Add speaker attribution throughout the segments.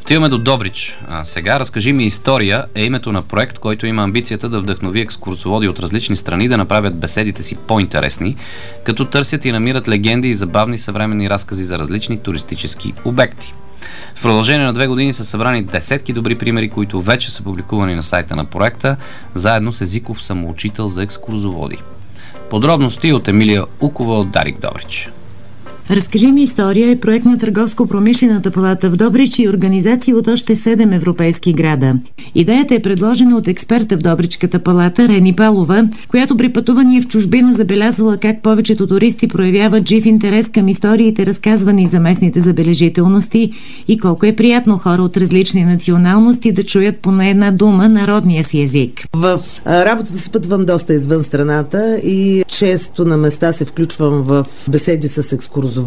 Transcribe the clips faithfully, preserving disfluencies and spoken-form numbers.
Speaker 1: Отиваме до Добрич. А сега разкажи ми история е името на проект, който има амбицията да вдъхнови екскурзоводи от различни страни да направят беседите си по-интересни, като търсят и намират легенди и забавни съвременни разкази за различни туристически обекти. В продължение на две години са събрани десетки добри примери, които вече са публикувани на сайта на проекта, заедно с езиков самоучител за екскурзоводи. Подробности от Емилия Укова от Дарик Добрич.
Speaker 2: Разкажи ми история е проект на Търговско-промишлената палата в Добрич и организации от още седем европейски града. Идеята е предложена от експерта в Добричката палата Рени Палова, която при пътувания в чужбина забелязала как повечето туристи проявяват жив интерес към историите, разказвани за местните забележителности, и колко е приятно хора от различни националности да чуят поне една дума народния си език.
Speaker 3: В работата си пътувам доста извън страната и често на места се включвам в беседи с екскурзоводи.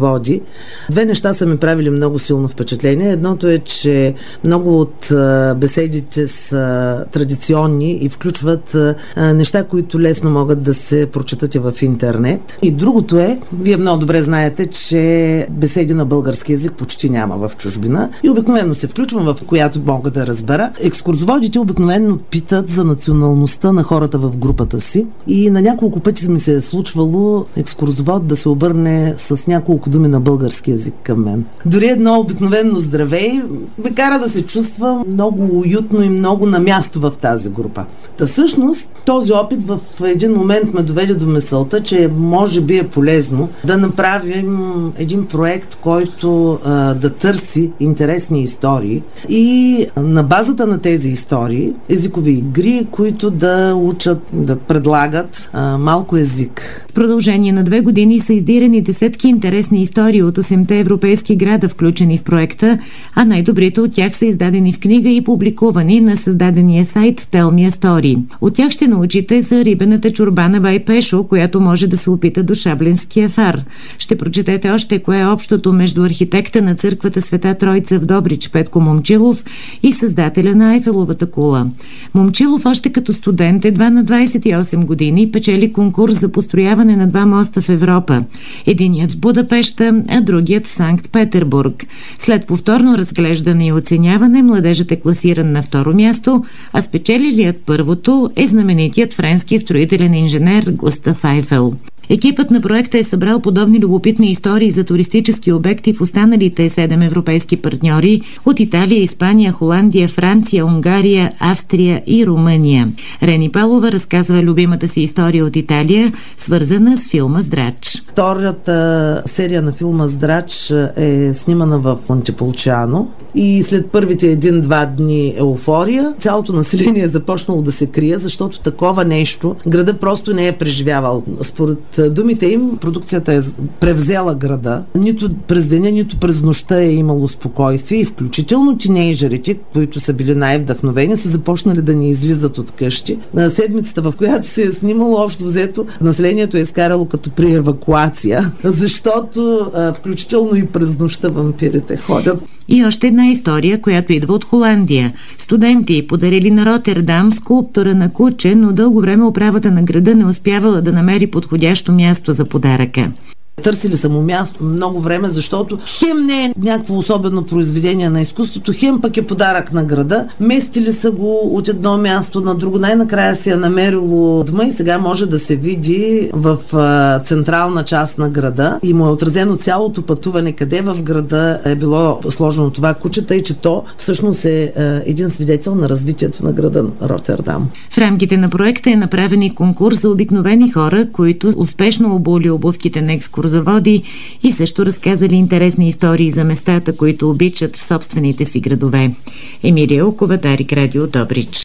Speaker 3: Две неща са ми правили много силно впечатление. Едното е, че много от а, беседите са традиционни и включват а, неща, които лесно могат да се прочетат и в интернет. И другото е, вие много добре знаете, че беседи на български език почти няма в чужбина и обикновено се включвам, в която мога да разбера. Екскурзоводите обикновено питат за националността на хората в групата си и на няколко пъти ми се е случвало екскурзовод да се обърне с няколко думи на български език към мен. Дори едно обикновено здравей ме кара да се чувствам много уютно и много на място в тази група. Та всъщност този опит в един момент ме доведе до мисълта, че може би е полезно да направим един проект, който а, да търси интересни истории и на базата на тези истории езикови игри, които да учат, да предлагат а, малко език.
Speaker 2: В продължение на две години са издирани десетки интересни истории от осемте европейски града, включени в проекта, а най-добрите от тях са издадени в книга и публикувани на създадения сайт Tell Me a Story. От тях ще научите за рибената чорба на бай Пешо, която може да се опита до Шаблинския фар. Ще прочетете още кое е общото между архитекта на църквата Света Тройца в Добрич Петко Момчилов и създателя на Айфеловата кула. Момчилов още като студент, едва на двадесет и осем години, печели конкурс за построяване на два моста в Европа. Единият в Будапеща, а другият в Санкт-Петербург. След повторно разглеждане и оценяване, младежът е класиран на второ място, а спечелилият първото е знаменитият френски строителен инженер Густав Айфел. Екипът на проекта е събрал подобни любопитни истории за туристически обекти в останалите седем европейски партньори от Италия, Испания, Холандия, Франция, Унгария, Австрия и Румъния. Рени Палова разказва любимата си история от Италия, свързана с филма Здрач.
Speaker 3: Втората серия на филма Здрач е снимана в Монтепулчиано и след първите един-два дни еуфория, цялото население е започнало да се крие, защото такова нещо града просто не е преживявал. Според думите им, продукцията е превзела града. Нито през деня, нито през нощта е имало спокойствие и включително тинейджерите, които са били най-вдъхновени, са започнали да не излизат от къщи. На седмицата, в която се е снимало, общо взето, населението е изкарало като при евакуация, защото а, включително и през нощта вампирите ходят.
Speaker 2: И още една история, която идва от Холандия. Студенти подарили на Ротердам скулптура на куче, но дълго време управата на града не успявала да намери подходящо място за подаръка.
Speaker 3: Търсили са му място много време, защото хем не е някакво особено произведение на изкуството, хем пък е подарък на града. Местили са го от едно място на друго. Най-накрая си е намерило дома и сега може да се види в а, централна част на града и му е отразено цялото пътуване, къде в града е било сложено това куче, тъй че то всъщност е а, един свидетел на развитието на града Ротердам.
Speaker 2: В рамките на проекта е направен и конкурс за обикновени хора, които успешно обули обувките на екскурзоводи и също разказали интересни истории за местата, които обичат в собствените си градове. Емилия Укова, Дарик Радио, Добрич.